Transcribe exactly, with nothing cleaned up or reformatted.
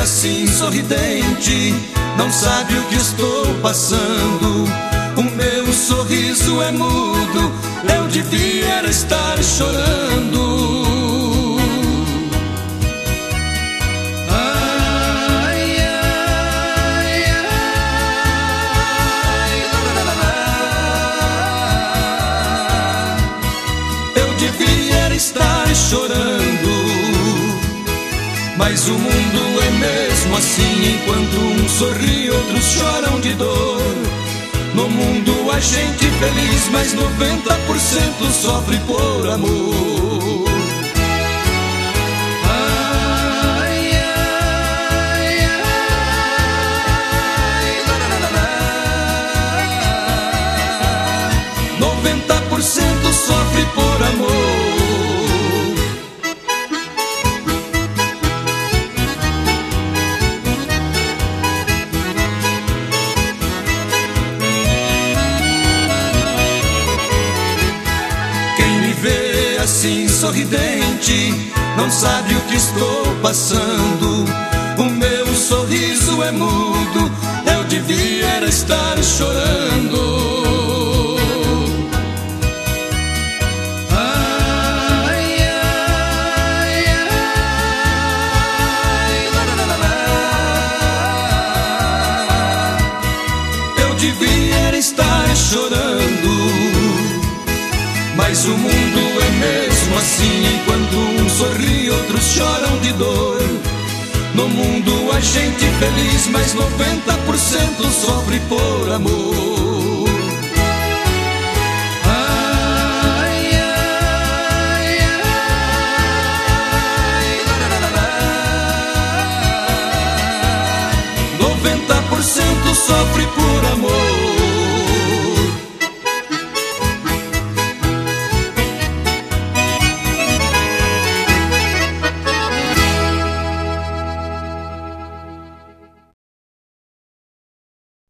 assim sorridente, não sabe o que estou passando. O meu sorriso é mudo, eu devia estar chorando. Ai, ai, ai, eu devia estar chorando. Mas o mundo é mesmo assim, enquanto uns sorri, outros choram de dor. No mundo há gente feliz, mas noventa por cento sofre por amor. Ai, ai, ai, noventa por cento sofre por amor. Assim sorridente, não sabe o que estou passando. O meu sorriso é mudo, eu devia estar chorando. Ai, ai, ai, eu devia estar chorando. Mas o mundo é mesmo assim, enquanto uns sorri, outros choram de dor. No mundo há gente feliz, mas noventa por cento sofre por amor. Ai, ai, ai, noventa por cento sofre por amor.